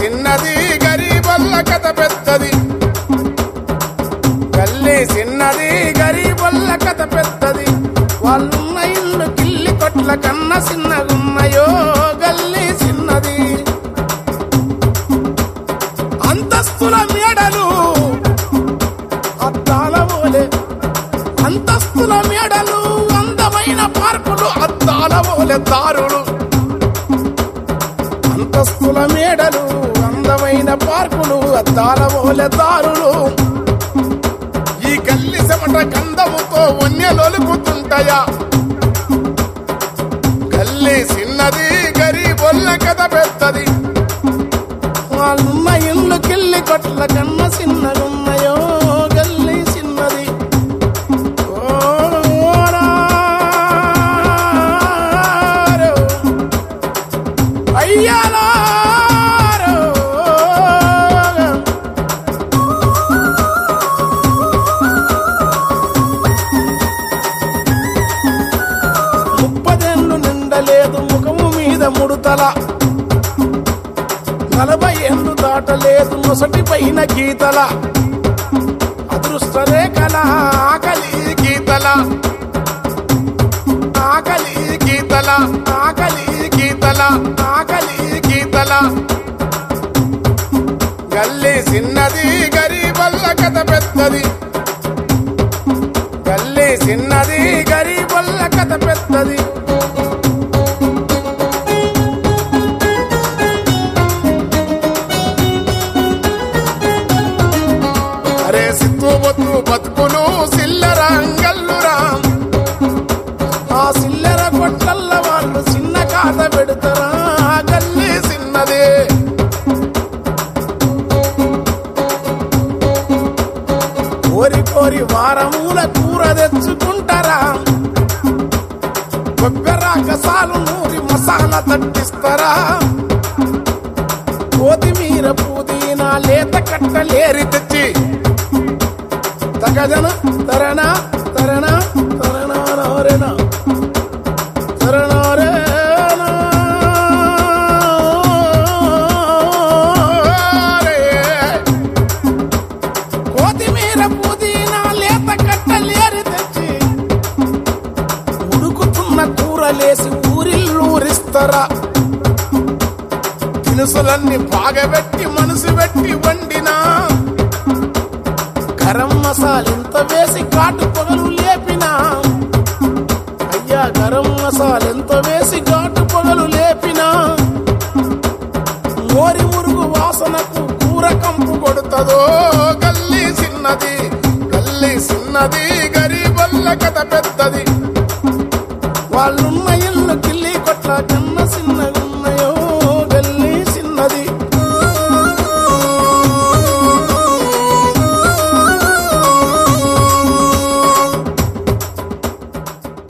చిన్నది గరీబొల్ల కథ పెద్దది, గల్లీ చిన్నది గరీబొల్ల కథ పెద్దది. వాళ్ళున్న ఇల్లు కిల్లి కొట్ల కన్నా చిన్నగున్నాయో గల్లీ చిన్నది. అంతస్తుల మేడలు అద్దాల ఓలే, అంతస్తుల మేడలు అందమైన పార్కులు అద్దాల ఓలే దారులు. అంతస్తుల మేడలు అందమైన పార్కులు అద్దాల ఓలే దారులు. ఈ గల్లి చెమట గంధముతో వన్యలొలుకుతుంటాయా. గల్లి చిన్నది గరీబొల్ల కథ పెద్దది. వాళ్ళున్న ఇల్లు కిల్లి కొట్ల కన్న చిన్నగున్నాయో గల్లి చిన్నది. అయ్యాలో 30 నిండలేదు ముఖము మీద ముడుతల, 40 ఏళ్ళు దాటలేదు నొసటి పైన గీతల. అదృష్ట రేఖల ఆకలి గీతల, ఆకలి గీతల, ఆకలి గీతల, ఆకలి గీతల. గల్లీ చిన్నది గరీబొల్ల కథ పెద్దది, గల్లీ చిన్నది గరీబొల్ల కథ పెద్దది. అరే సిత్తు బొత్తు బతుకులు సిల్లర అంగల్లురా. ఆ సిల్లర కొట్లల్ల వాళ్ళు చిన్న కాత పెడతారా. గల్లీ చిన్నది. కోరి కోరి వారమూల కూర తెచ్చుకుంటారా. కొబ్బెర కసాలు నూరి మసాలా తట్టిస్తారా. కొత్తిమీర పుదీనా లేత కట్టలేరి తెచ్చి తగజన తరణా తరణా తరణా రేనా తరణా రేనా రే. కొత్తిమీర పుదీనా లేత కట్టలేరి తెచ్చి ఉడుకుతున్న కూరలేసి ఊరిల్లూరిస్తారా. దినుసులన్నీ బాగబెట్టి మనసు పెట్టి వండినా. గరం మసాలెంత వేసి ఘాటు పొగలు లేపినా. అయ్యా గరం మసాలెంత వేసి ఘాటు పొగలు లేపినా. మోరి మురుగు వాసనకు కూర కంపు కొడుతుందో. గల్లీ చిన్నది, గల్లీ చిన్నది గరీబొల్ల కథ పెద్దది.